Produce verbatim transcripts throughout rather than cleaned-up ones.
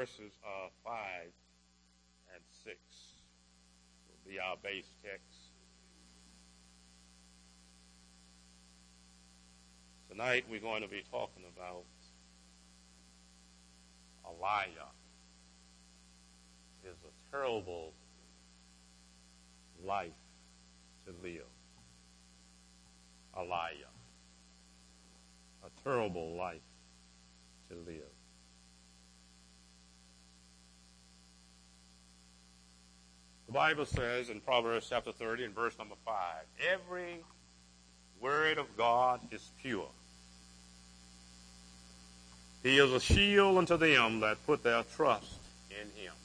verses uh, five and six will be our base text. Tonight we're going to be talking about a liar is a terrible life to live. A liar. A terrible life to live. The Bible says in Proverbs chapter thirty and verse number five, every word of God is pure. He is a shield unto them that put their trust in him.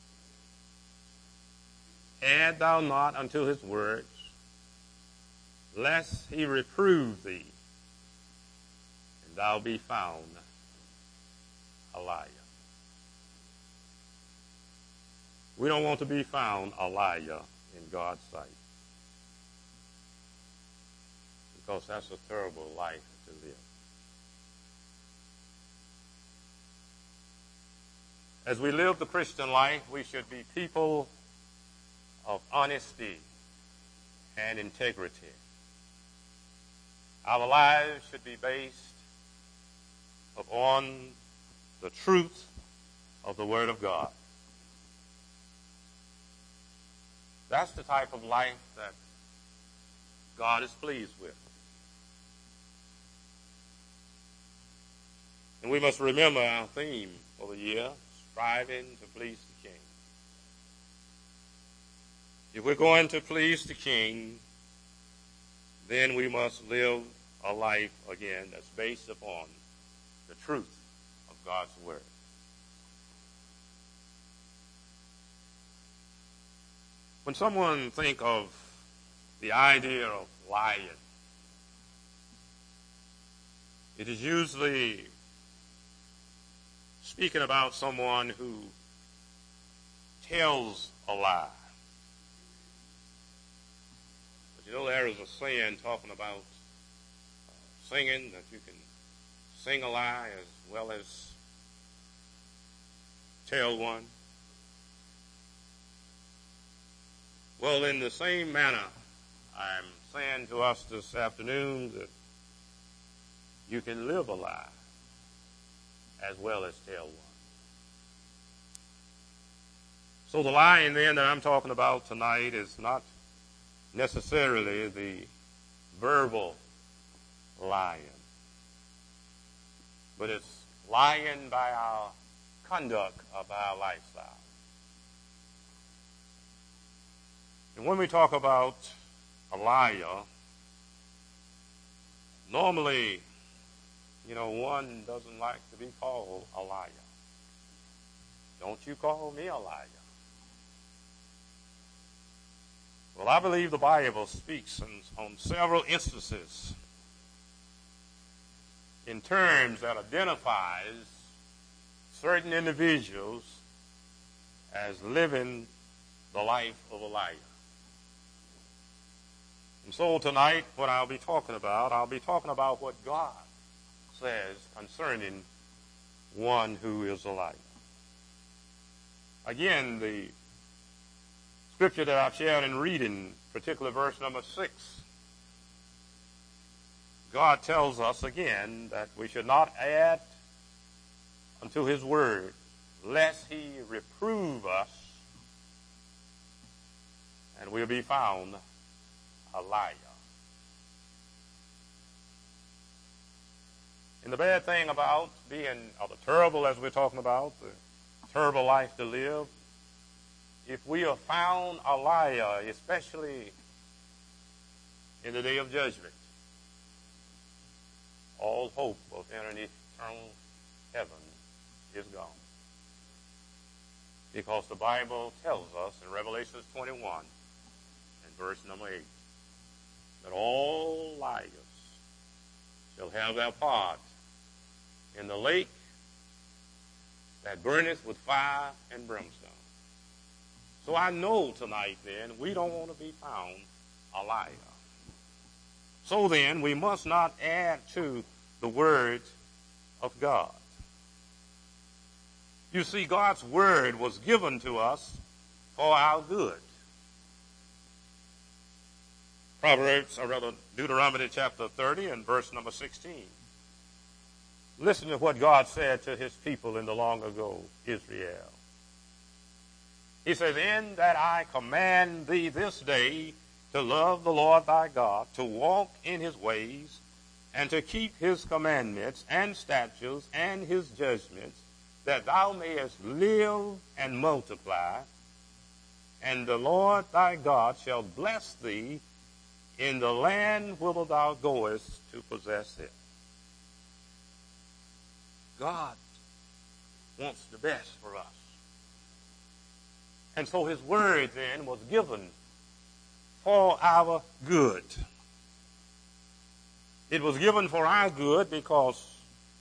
Add thou not unto his words, lest he reprove thee, and thou be found a liar. We don't want to be found a liar in God's sight, because that's a terrible life to live. As we live the Christian life, we should be people of honesty and integrity. Our lives should be based upon the truth of the Word of God. That's the type of life that God is pleased with. And we must remember our theme for the year, striving to please the King. If we're going to please the King, then we must live a life, again, that's based upon the truth of God's Word. When someone think of the idea of lying, it is usually speaking about someone who tells a lie. But you know, there is a saying talking about uh, singing, that you can sing a lie as well as tell one. Well, in the same manner, I'm saying to us this afternoon that you can live a lie as well as tell one. So the lying then that I'm talking about tonight is not necessarily the verbal lying, but it's lying by our conduct of our lifestyle. And when we talk about a liar, normally, you know, one doesn't like to be called a liar. Don't you call me a liar. Well, I believe the Bible speaks on, on several instances in terms that identifies certain individuals as living the life of a liar. And so tonight, what I'll be talking about, I'll be talking about what God says concerning one who is a liar. Again, the scripture that I've shared in reading, particular verse number six, God tells us again that we should not add unto his word, lest he reprove us, and we'll be found a liar. And the bad thing about being, or the terrible, as we're talking about, the terrible life to live, if we are found a liar, especially in the day of judgment, all hope of entering eternal heaven is gone. Because the Bible tells us in Revelation twenty-one and verse number eight, that all liars shall have their part in the lake that burneth with fire and brimstone. So I know tonight then we don't want to be found a liar. So then we must not add to the word of God. You see, God's word was given to us for our good. Proverbs, or rather Deuteronomy chapter thirty and verse number sixteen. Listen to what God said to his people in the long ago, Israel. He says, in that I command thee this day to love the Lord thy God, to walk in his ways, and to keep his commandments and statutes and his judgments, that thou mayest live and multiply, and the Lord thy God shall bless thee in the land whither thou goest to possess it. God wants the best for us. And so his word then was given for our good. It was given for our good because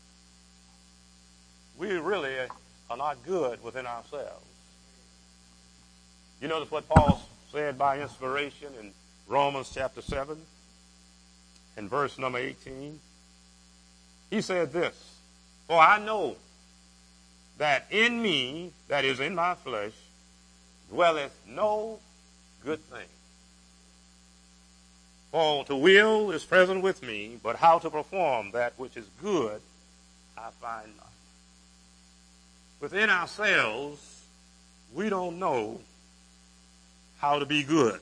we really are not good within ourselves. You notice what Paul said by inspiration in Romans chapter seven and verse number eighteen. He said this, for I know that in me, that is in my flesh, dwelleth no good thing. For to will is present with me, but how to perform that which is good I find not. Within ourselves, we don't know how to be good.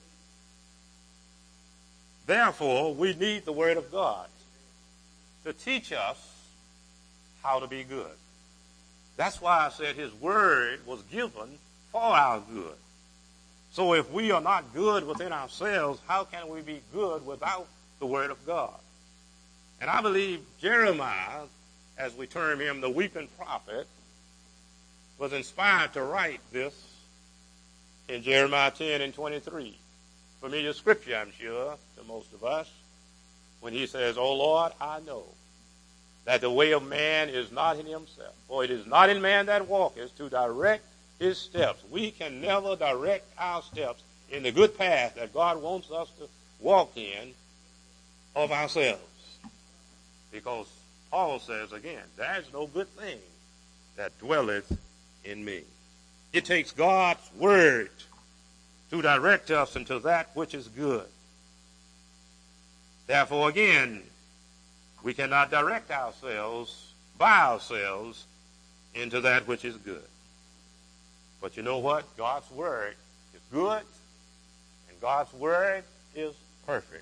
Therefore, we need the Word of God to teach us how to be good. That's why I said his Word was given for our good. So if we are not good within ourselves, how can we be good without the Word of God? And I believe Jeremiah, as we term him, the weeping prophet, was inspired to write this in Jeremiah ten and twenty-three. Familiar scripture, I'm sure, to most of us, when he says, O Lord, I know that the way of man is not in himself, for it is not in man that walketh to direct his steps. We can never direct our steps in the good path that God wants us to walk in of ourselves. Because Paul says again, there is no good thing that dwelleth in me. It takes God's word to direct us into that which is good. Therefore, again, we cannot direct ourselves by ourselves into that which is good. But you know what? God's word is good, and God's word is perfect.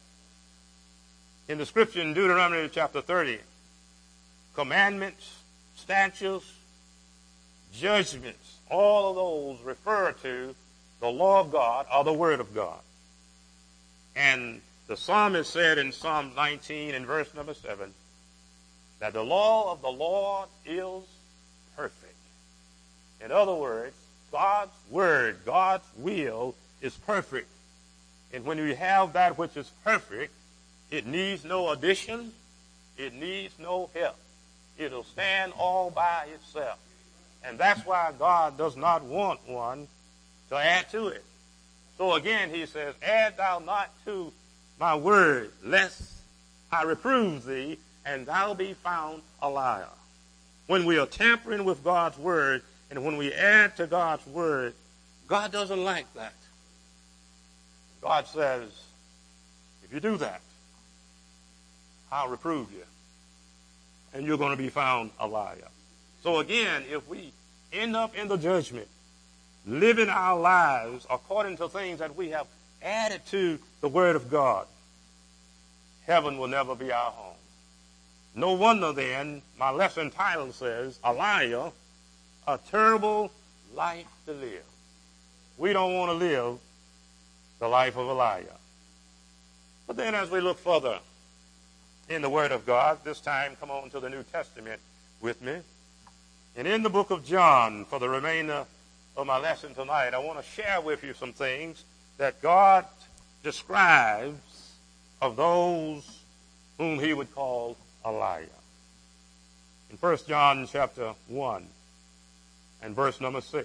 In the scripture in Deuteronomy chapter thirty, commandments, statutes, judgments, all of those refer to the law of God or the word of God. And the psalmist said in Psalm nineteen and verse number seven, that the law of the Lord is perfect. In other words, God's word, God's will is perfect. And when we have that which is perfect, it needs no addition, it needs no help. It'll stand all by itself. And that's why God does not want one to add to it. So again, he says, add thou not to my word, lest I reprove thee, and thou be found a liar. When we are tampering with God's word, and when we add to God's word, God doesn't like that. God says, if you do that, I'll reprove you, and you're going to be found a liar. So again, if we end up in the judgment, living our lives according to things that we have added to the word of God, heaven will never be our home. No wonder then, my lesson title says, a liar, a terrible life to live. We don't want to live the life of a liar. But then as we look further in the Word of God, this time come on to the New Testament with me. And in the book of John, for the remainder of my lesson tonight, I want to share with you some things that God describes of those whom he would call a liar. In First John chapter one and verse number six,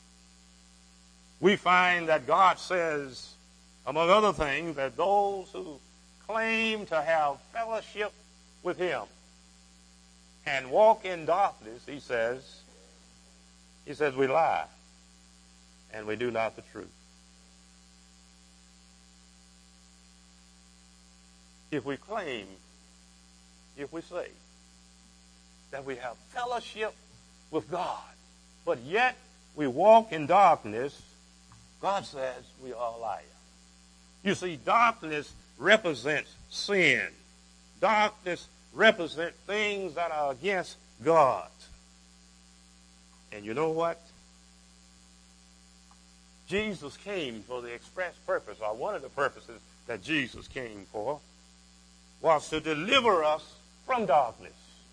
we find that God says, among other things, that those who claim to have fellowship with him and walk in darkness, he says, He says we lie and we do not the truth. If we claim, if we say that we have fellowship with God, but yet we walk in darkness, God says we are liars. You see, darkness represents sin. Darkness represents things that are against God. And you know what? Jesus came for the express purpose, or one of the purposes that Jesus came for, was to deliver us from darkness.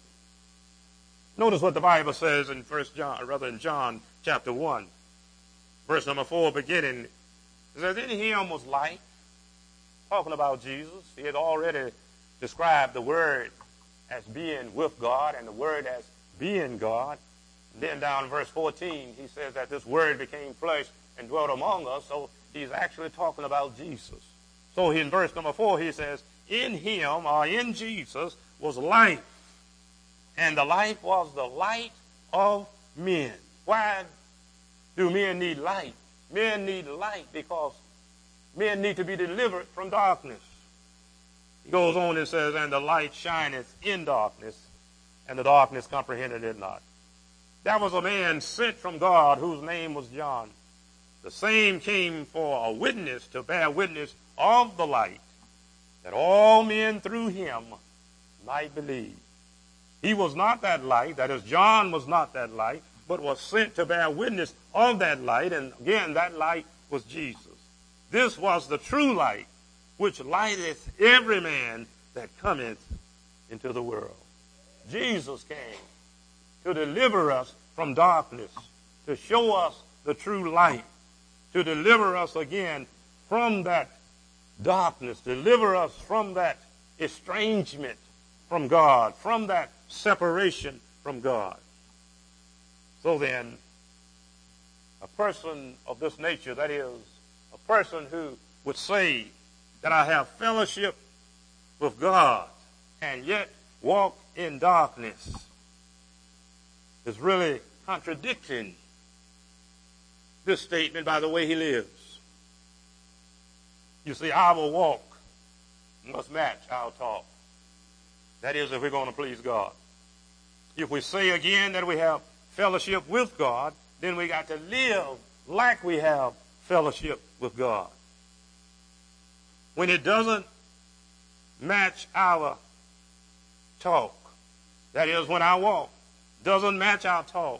Notice what the Bible says in First John, or rather in John chapter one, verse number four, beginning. It says, "In him was life," talking about Jesus. He had already described the Word as being with God and the Word as being God. And then down in verse fourteen, he says that this Word became flesh and dwelt among us. So he's actually talking about Jesus. So in verse number four, he says, "In him," or in Jesus, "was life, and the life was the light of men." Why do men need light? Men need light because men need to be delivered from darkness. He goes on and says, "And the light shineth in darkness, and the darkness comprehended it not." There was a man sent from God whose name was John. The same came for a witness, to bear witness of the light, that all men through him might believe. He was not that light, that is, John was not that light, but was sent to bear witness of that light, and again, that light was Jesus. This was the true light, which lighteth every man that cometh into the world. Jesus came to deliver us from darkness, to show us the true light, to deliver us again from that darkness, deliver us from that estrangement from God, from that separation from God. So then, a person of this nature, that is, a person who would say that I have fellowship with God and yet walk in darkness, is really contradicting this statement by the way he lives. You see, our walk must match our talk. That is, if we're going to please God. If we say again that we have fellowship with God, then we got to live like we have fellowship with God. When it doesn't match our talk, that is, when our walk doesn't match our talk,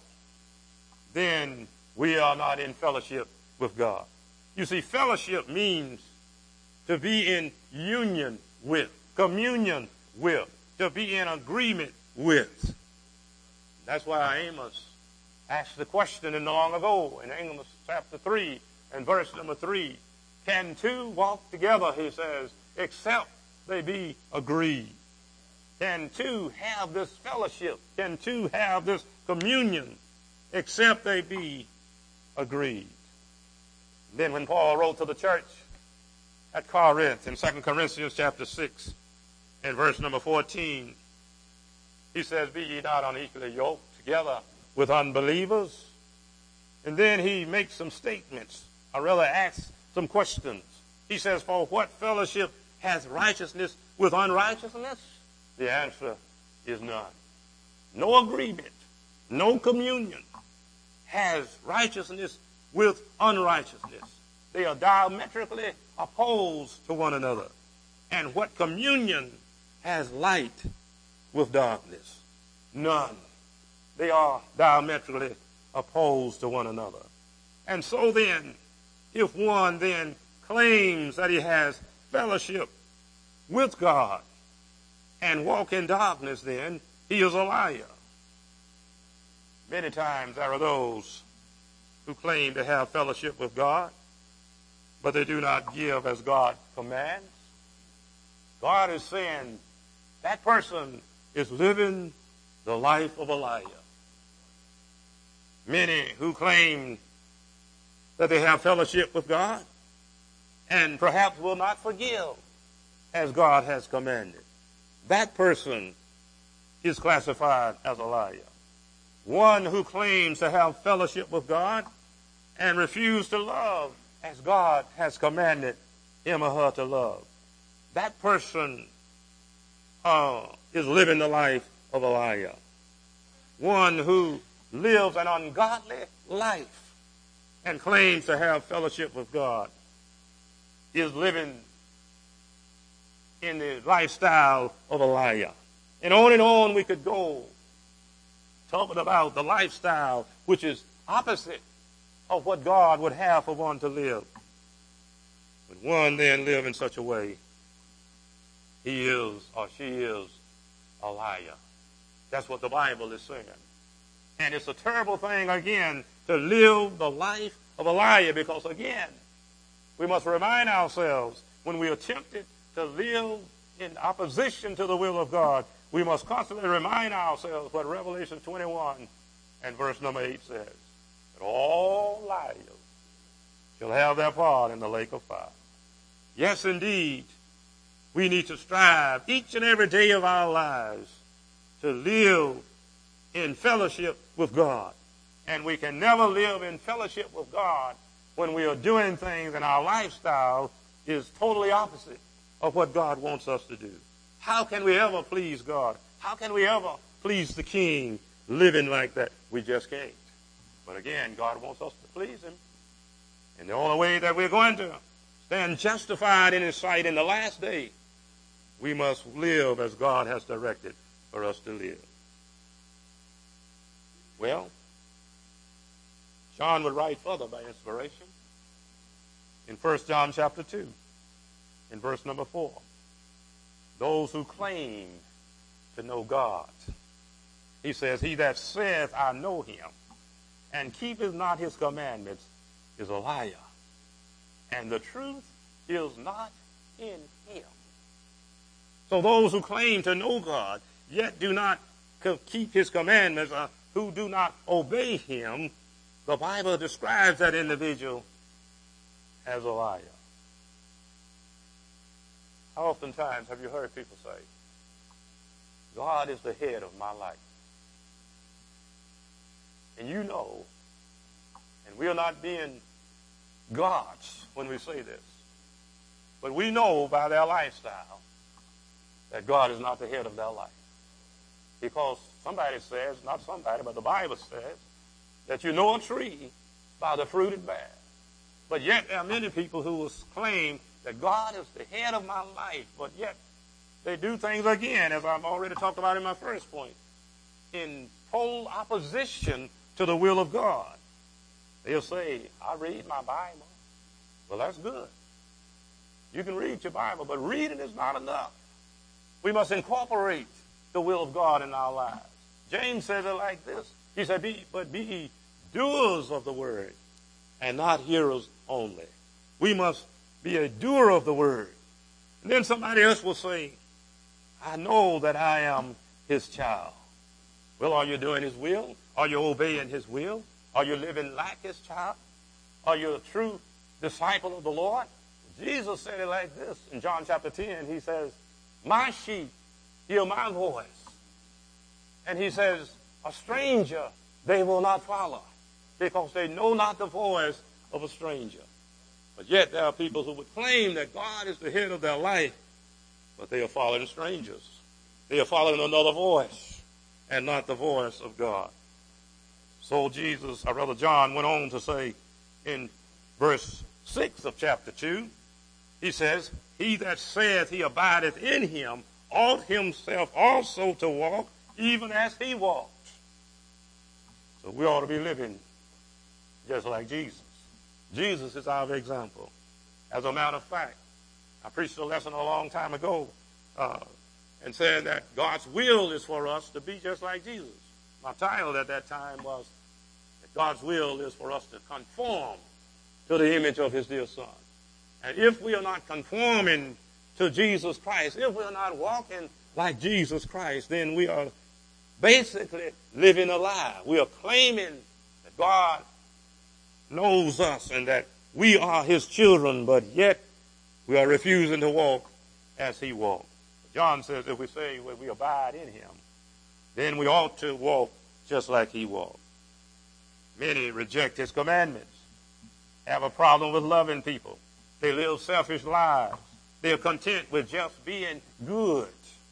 then we are not in fellowship with God. You see, fellowship means to be in union with, communion with, to be in agreement with. That's why Amos asked the question in the long ago in Amos chapter three and verse number three. Can two walk together, he says, except they be agreed? Can two have this fellowship? Can two have this communion except they be agreed? Then when Paul wrote to the church at Corinth in Second Corinthians chapter six and verse number fourteen, he says, "Be ye not unequally yoked together with unbelievers." And then he makes some statements, or rather asks some questions. He says, "For what fellowship has righteousness with unrighteousness?" The answer is none. No agreement, no communion has righteousness with unrighteousness. They are diametrically opposed to one another. And what communion has light with darkness? None. They are diametrically opposed to one another. And so then, if one then claims that he has fellowship with God and walk in darkness, then he is a liar. Many times there are those who claim to have fellowship with God, but they do not give as God commands. God is saying that person is living the life of a liar. Many who claim that they have fellowship with God and perhaps will not forgive as God has commanded, that person is classified as a liar. one who claims to have fellowship with God and refuses to love as God has commanded him or her to love. That person uh, is living the life of a liar. One who lives an ungodly life and claims to have fellowship with God is living in the lifestyle of a liar. And on and on we could go, talking about the lifestyle which is opposite of what God would have for one to live. But one then live in such a way, he is or she is a liar. That's what the Bible is saying. And it's a terrible thing, again, to live the life of a liar, because, again, we must remind ourselves when we are tempted to live in opposition to the will of God, we must constantly remind ourselves what Revelation twenty-one and verse number eight says, that all liars shall have their part in the lake of fire. Yes, indeed, we need to strive each and every day of our lives to live in fellowship with God. And we can never live in fellowship with God when we are doing things and our lifestyle is totally opposite of what God wants us to do. How can we ever please God? How can we ever please the King living like that? We just can't. But again, God wants us to please him. And the only way that we're going to stand justified in his sight in the last day, we must live as God has directed for us to live. Well, John would write further by inspiration in First John chapter two, in verse number four. Those who claim to know God. He says, he that saith, I know him, and keepeth not his commandments, is a liar. And the truth is not in him. So those who claim to know God, yet do not keep his commandments, uh, who do not obey him, the Bible describes that individual as a liar. How oftentimes have you heard people say, God is the head of my life? And you know, and we are not being gods when we say this, but we know by their lifestyle that God is not the head of their life. Because somebody says, not somebody, but the Bible says, that you know a tree by the fruit it bears. But yet there are many people who will claim that God is the head of my life, but yet they do things again, as I've already talked about in my first point, in total opposition to the will of God. They'll say, I read my Bible. Well, that's good. You can read your Bible, but reading is not enough. We must incorporate the will of God in our lives. James says it like this. He said, be, but be ye doers of the word, and not hearers only. We must be a doer of the word. And then somebody else will say, I know that I am his child. Well, are you doing his will? Are you obeying his will? Are you living like his child? Are you a true disciple of the Lord? Jesus said it like this in John chapter ten. He says, my sheep hear my voice. And he says, a stranger they will not follow, because they know not the voice of a stranger. But yet there are people who would claim that God is the head of their life, but they are following strangers. They are following another voice and not the voice of God. So Jesus, or rather John, went on to say in verse six of chapter two, he says, he that saith he abideth in him ought himself also to walk even as he walked. So we ought to be living just like Jesus. Jesus is our example. As a matter of fact, I preached a lesson a long time ago uh, and said that God's will is for us to be just like Jesus. My title at that time was that God's will is for us to conform to the image of his dear Son. And if we are not conforming to Jesus Christ, if we are not walking like Jesus Christ, then we are basically living a lie. We are claiming that God knows us and that we are his children, but yet we are refusing to walk as he walked. John says if we say we abide in him, then we ought to walk just like he walked. Many reject his commandments, have a problem with loving people. They live selfish lives. They're content with just being good.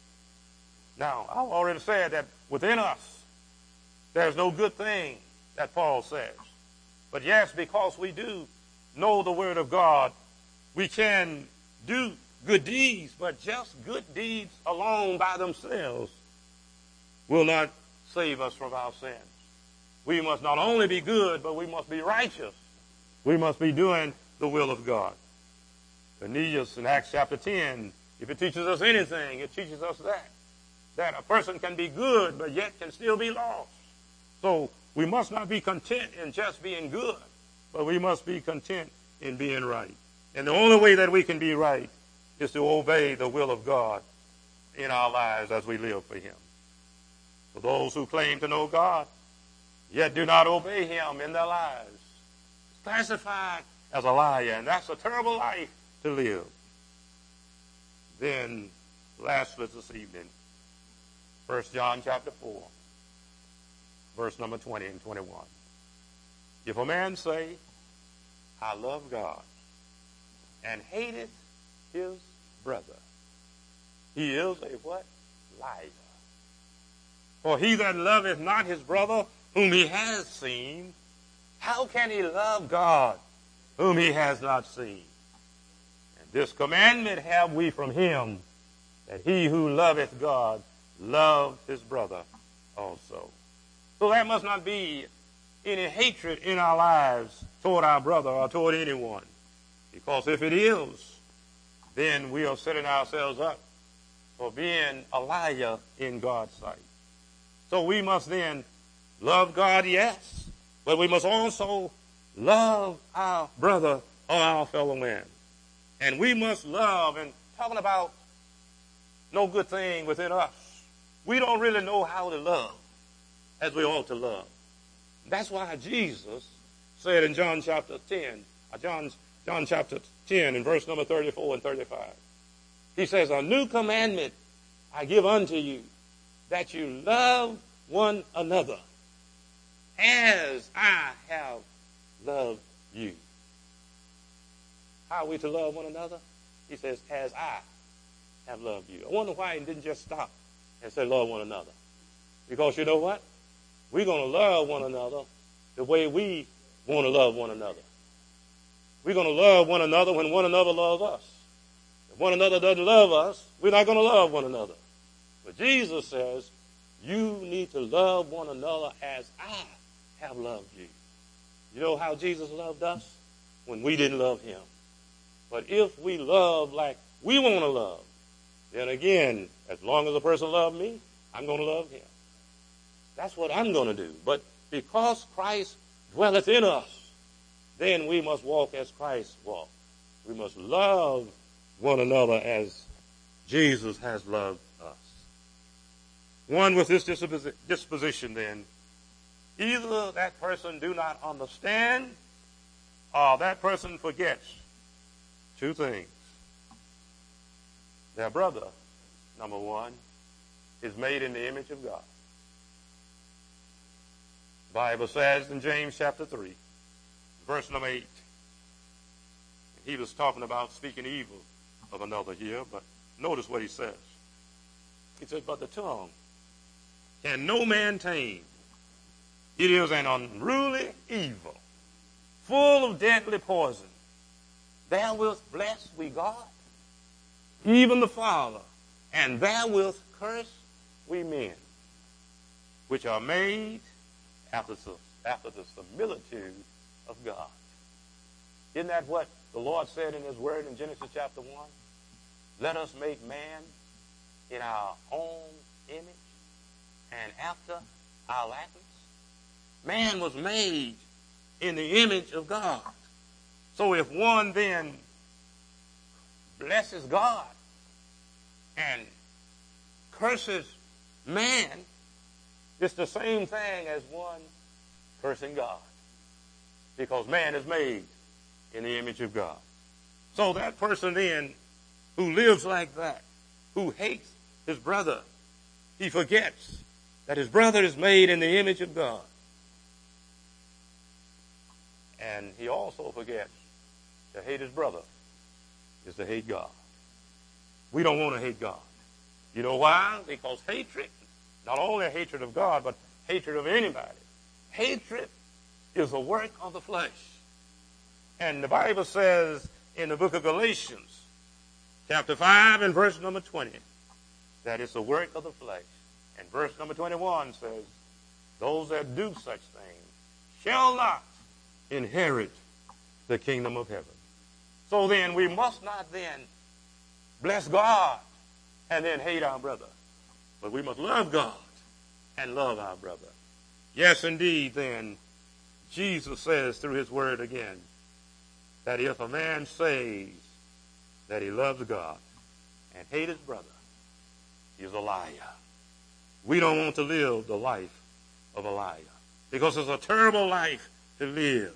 Now, I've already said that within us, there's no good thing that Paul says. But yes, because we do know the Word of God, we can do good deeds, but just good deeds alone by themselves will not save us from our sins. We must not only be good, but we must be righteous. We must be doing the will of God. Cornelius in Acts chapter ten, if it teaches us anything, it teaches us that. That a person can be good, but yet can still be lost. So we must not be content in just being good, but we must be content in being right. And the only way that we can be right is to obey the will of God in our lives as we live for him. For those who claim to know God, yet do not obey him in their lives, classified as a liar, and that's a terrible life to live. Then, lastly this evening, First John chapter four, verse number twenty and twenty-one. If a man say, I love God, and hateth his brother, he is a what? Liar. For he that loveth not his brother whom he has seen, how can he love God whom he has not seen? And this commandment have we from him, that he who loveth God love his brother also. So there must not be any hatred in our lives toward our brother or toward anyone. Because if it is, then we are setting ourselves up for being a liar in God's sight. So we must then love God, yes, but we must also love our brother or our fellow man. And we must love, and talking about no good thing within us, we don't really know how to love as we ought to love. That's why Jesus said in John chapter ten, or John, John chapter ten, in verse number thirty-four and thirty-five, he says, a new commandment I give unto you, that you love one another as I have loved you. How are we to love one another? He says, as I have loved you. I wonder why he didn't just stop and say, love one another. Because you know what? We're going to love one another the way we want to love one another. We're going to love one another when one another loves us. If one another doesn't love us, we're not going to love one another. But Jesus says, you need to love one another as I have loved you. You know how Jesus loved us? When we didn't love him. But if we love like we want to love, then again, as long as a person loves me, I'm going to love him. That's what I'm going to do. But because Christ dwelleth in us, then we must walk as Christ walked. We must love one another as Jesus has loved us. One with this disposition, then, either that person do not understand or that person forgets two things. Their brother, number one, is made in the image of God. The Bible says in James chapter three, verse number eight, he was talking about speaking evil of another here, but notice what he says. He says, but the tongue can no man tame. It is an unruly evil, full of deadly poison. Therewith bless we God, even the Father, and therewith curse we men, which are made after the, after the similitude of God. Isn't that what the Lord said in his word in Genesis chapter one? Let us make man in our own image and after our likeness. Man was made in the image of God. So if one then blesses God and curses man, it's the same thing as one cursing God. Because man is made in the image of God. So that person then who lives like that, who hates his brother, he forgets that his brother is made in the image of God. And he also forgets to hate his brother is to hate God. We don't want to hate God. You know why? Because hatred, not only hatred of God, but hatred of anybody. Hatred is a work of the flesh. And the Bible says in the book of Galatians, chapter five and verse number twenty, that it's a work of the flesh. And verse number twenty-one says, those that do such things shall not inherit the kingdom of heaven. So then we must not then bless God and then hate our brother. But we must love God and love our brother. Yes, indeed, then, Jesus says through his word again, that if a man says that he loves God and hates his brother, he's a liar. We don't want to live the life of a liar, because it's a terrible life to live.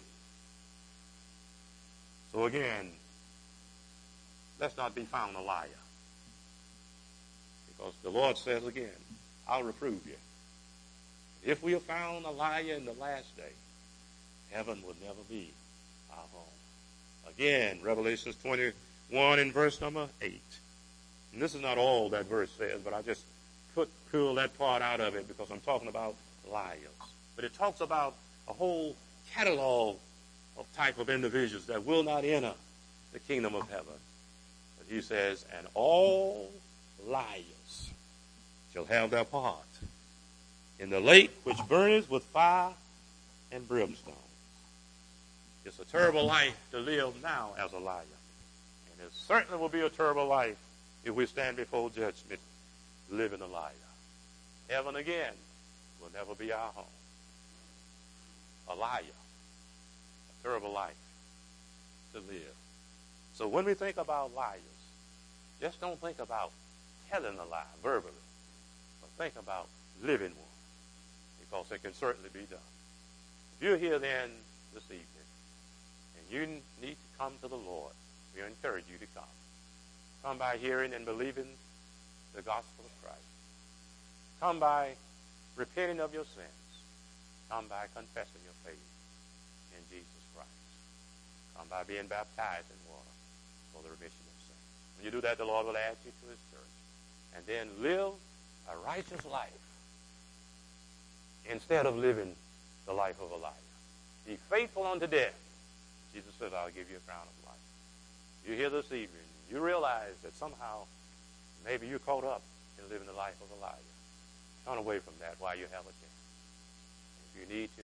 So again, let's not be found a liar. Because the Lord says again, I'll reprove you. If we are found a liar in the last day, heaven will never be our home. Again, Revelation twenty-one and verse number eight. And this is not all that verse says, but I just put pull that part out of it because I'm talking about liars. But it talks about a whole catalog of type of individuals that will not enter the kingdom of heaven. But he says, and all liars shall have their part in the lake which burneth with fire and brimstone. It's a terrible life to live now as a liar. And it certainly will be a terrible life if we stand before judgment living a liar. Heaven again will never be our home. A liar. A terrible life to live. So when we think about liars, just don't think about telling a lie verbally, but think about living one, because it can certainly be done. If you're here then this evening and you need to come to the Lord, we encourage you to come. Come by hearing and believing the gospel of Christ. Come by repenting of your sins. Come by confessing your faith in Jesus Christ. Come by being baptized in water for the remission of sins. When you do that, the Lord will add you to his church. And then live a righteous life instead of living the life of a liar. Be faithful unto death. Jesus says, I'll give you a crown of life. You hear this evening, you realize that somehow maybe you're caught up in living the life of a liar. Turn away from that while you have a chance. If you need to,